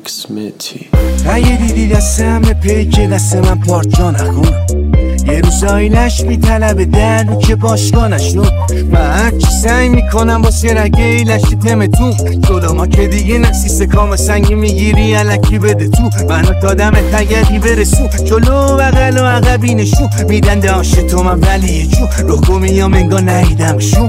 میکس متی. اگه دیدی دستم به پیک دست من پارچا نخون، یه روز آینش میطلبه درو که باشگاه نشون. من هرچی سعی میکنم واسه رگه ایلشی تمتون، جلو ما که دیگه نسیسه کام سنگی میگیری علکی بده تو. منو دادم تگری برسون، جلو بغل و عقبی نشون میدن داشت تو من ولی یه جو رخو میام انگاه نهیدمشون.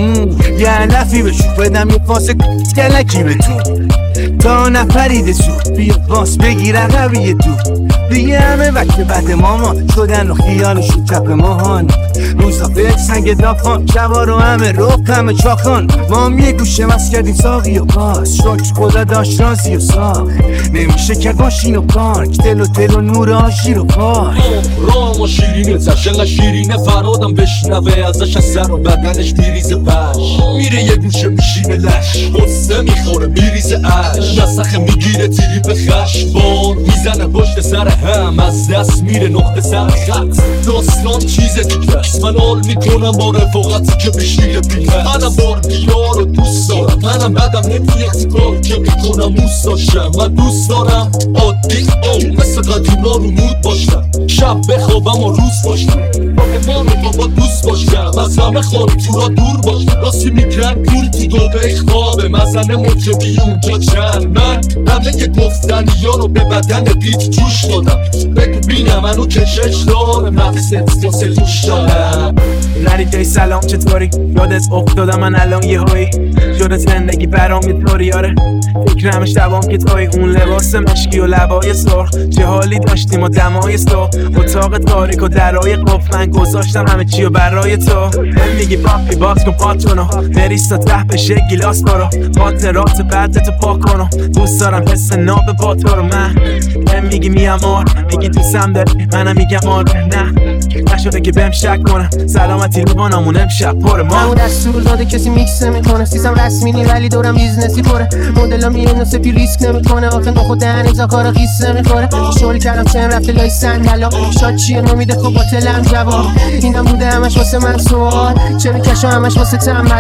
یه علفی بشون بدم یه فاسه کلکی بتون تا نپریده زود بیا باس بگیر عقبی تو. دیگه همه وقت بعد مامان شدن و خیالشون کپ ماهان، روزا به سنگ دافان شبا رو همه رخ همه چاخان. ما هم یه گوشه مست کردیم ساقی و پاس، شکر خدا داشت رازی و ساخ نمیشه کرد ماشین و پارک، تل و نور آشیر و پارک. رام و شیرینه تشنق شیرینه فرادم بشنوه ازش از سر و بدنش میریزه پش، میره یه گوشه میشینه لش قصه میخوره میریزه اش، نسخه میگیره تیری به خشبان میزنه پشت سر هم از دست میره نقطه سر خط. داستان چیز دیگه است، من حال میکنم با رفاقتی که بشیره پیکست. منم باردیا رو دوست دارم، منم بدم نمیاد کار که میکنم دوست داشتم. من دوست دارم عادی مثل قدیما رو مود باشم، شب بخوابم و روز باشم، با امان و بابا دوست باشم، از همه خاطورا دور باشم. راستی میگن پول تو دوبه خوابه مزنه مرکبی اونجا چند. من همه که گفتنی ها رو به بدن بیت جوش دادم، بگو بینم منو کشش دارم نفست واسه دوش دارم. ندیده سلام چطوری؟ یادت افتادم من الان یه هایی جدا زندگی برام یه طوری. آره فکرم شبام که توی اون لباس مشکی و لبای سرخ، چه حالی داشتیم و دمای صبح اتاق تاریک و درای قفل. من گذاشتم همه چی و برای تو. میگی پاپی باکس کن پاتونو بریستا ته بشه گیلاس برو، خاطرات بعدتو پاک کنو. دوست دارم حس ناب با تو رو. من میگی میامار میگی تو سم داری منم میگم آره نه نشده که بهم شک کنم. سلامتی لیوانمون امشب پر ما همون دستور داده کسی میکس نمیکنه، سیستم رسمی نی ولی دورم بیزنسی پره. مدلم میره نسبی ریسک نمیکنه، آخه با خود دهن امضا کارا قیس نمیخوره. شغلی کردم چند رفته لای سنگلا، شاد چیه نمیده خب با تلم جواب. اینم بوده همش واسه من سوال، چرا کشا همش واسه تنبل.